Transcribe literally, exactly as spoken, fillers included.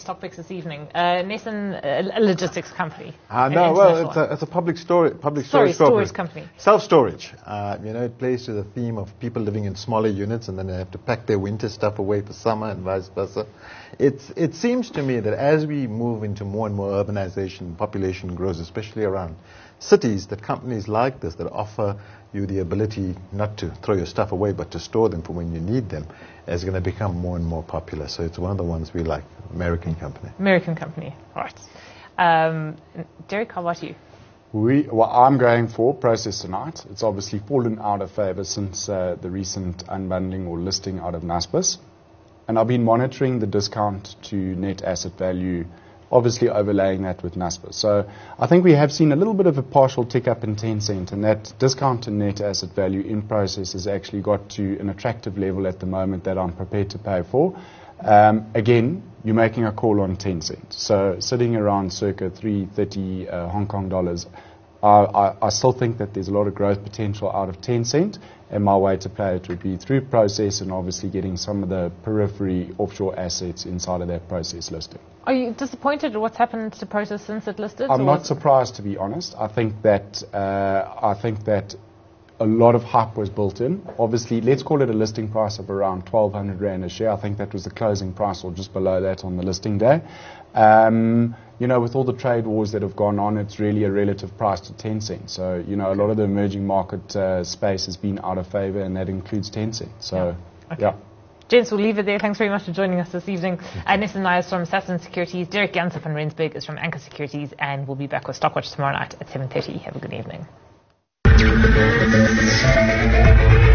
stock picks this evening. Uh, Nathan, a, a logistics company. Uh, no, well, it's a, it's a public storage, public Sorry, storage, storage company. Self-storage. Uh, you know, it plays to the theme of people living in smaller units and then they have to pack their winter stuff away for summer and vice versa. It's, it seems to me that as we move into more and more urbanization, population grows, especially around cities, that companies like this that offer you the ability not to throw your stuff away but to store them for when you need them is going to become more and more popular. So it's one of the ones we like, American company. American company, right. Um, Derek, how about you? We, well, I'm going for Process Tonight. It's obviously fallen out of favor since uh, the recent unbundling or listing out of Naspers. And I've been monitoring the discount to net asset value, obviously overlaying that with Naspers. So I think we have seen a little bit of a partial tick up in Tencent, and that discount to net asset value in Process has actually got to an attractive level at the moment that I'm prepared to pay for. Um, again, you're making a call on Tencent. So sitting around circa three thirty uh, Hong Kong dollars, I, I, I still think that there's a lot of growth potential out of Tencent, and my way to play it would be through Process and obviously getting some of the periphery offshore assets inside of that Process listing. Are you disappointed at what's happened to Process since it listed? I'm not surprised, to be honest. I think that uh, I think that a lot of hype was built in. Obviously, let's call it a listing price of around twelve hundred rand a share. I think that was the closing price or just below that on the listing day. Um, you know, with all the trade wars that have gone on, it's really a relative price to Tencent. So, you know, a lot of the emerging market uh, space has been out of favor, and that includes Tencent. So, yeah. Okay. yeah. Gents, we'll leave it there. Thanks very much for joining us this evening. Uh, Nathan Myers from Sasson Securities, Derek Jansen van Rensburg is from Anchor Securities, and we'll be back with Stockwatch tomorrow night at seven thirty. Have a good evening.